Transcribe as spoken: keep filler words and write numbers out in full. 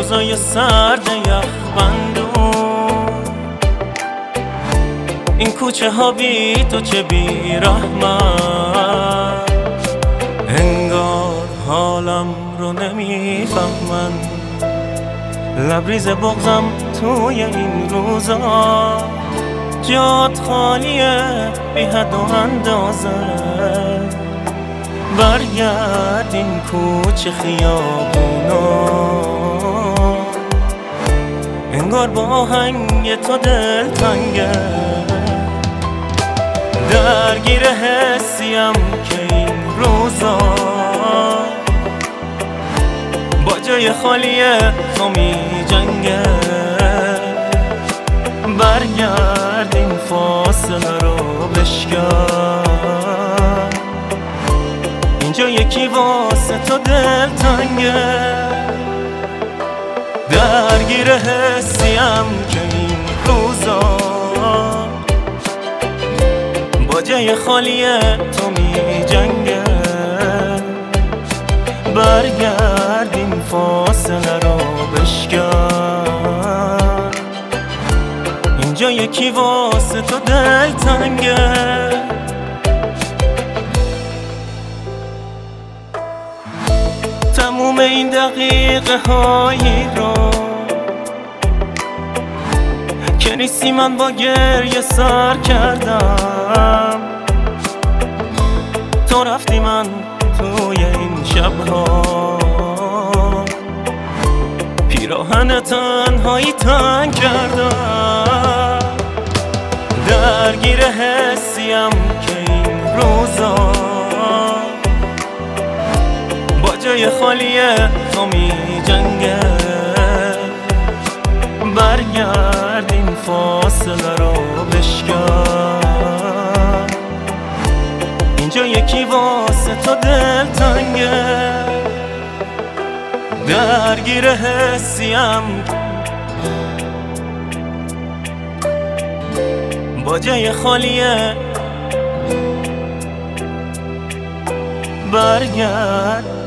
روزای سرد یخبندون، این کوچه ها بی تو چه بی رحمت، انگار حالم رو نمیفهمن. لبریز بغضم توی این روزا، جات خالیه بی حد و اندازه. برگرد این کوچه خیابونا، انگار با آهنگ تو دل تنگه. درگیر حسیم که این روزا، با جای خالی تو می جنگه. برگرد این فاصله رو بشکن، اینجا یکی واسه تو دل تنگه. درگیر حسیم که این روزا، با جای خالی تو می جنگه. برگرد این فاصله رو بشکن، اینجا یکی واسه تو دل تنگه. تموم این دقیقه هایی رو که نیستی من با گریه سر کردم. تو رفتی من توی این شبها، پیراهن تنهایی تنگ کردم. درگیر حسیم که این روزا، با جای خالی تو می جنگه. برگرد این فاصله رو بشکن، اینجا یکی واسه تو دل تنگه. درگیر حسیم با جای خالیه. برگرد